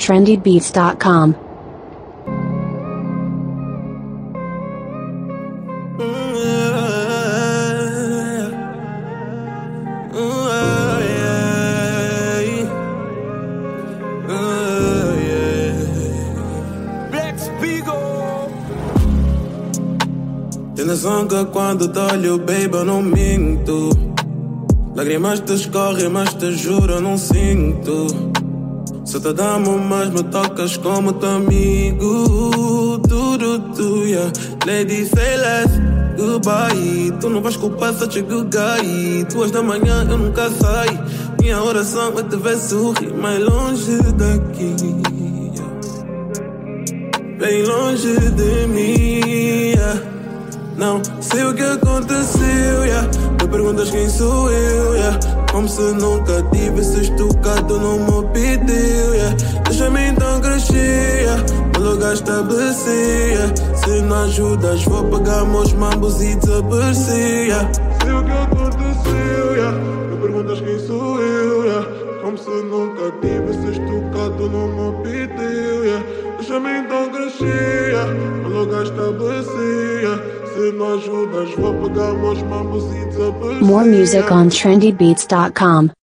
trendybeats.com. Tem noção que quando te olho, baby, eu não minto. Lágrimas te escorrem, mas te juro, eu não sinto. Se te damo, mas me tocas como teu amigo. Tu, yeah. Lady, say less, goodbye. Tu não vais culpar, such a good guy. 2 da manhã, eu nunca saio. Minha oração é te ver sorrir mais longe daqui, yeah. Bem longe de mim, yeah. Não sei o que aconteceu, yeah. Me perguntas quem sou eu, yeah. Como se nunca tivesse estocado, não me pediu, yeah. Deixa-me então crescer, yeah. No lugar estabelecer, yeah. Se não ajudas vou pegar meus mambos e desaparecer, yeah. Sei o que aconteceu, yeah. Me perguntas quem sou eu, yeah. Como se nunca tivesse estocado, não me pediu, yeah. Deixa-me então crescer, yeah. No lugar estabelecer, yeah. Se não ajudas, vou pegar meus mambos e desaparecer. More music on trendybeats.com.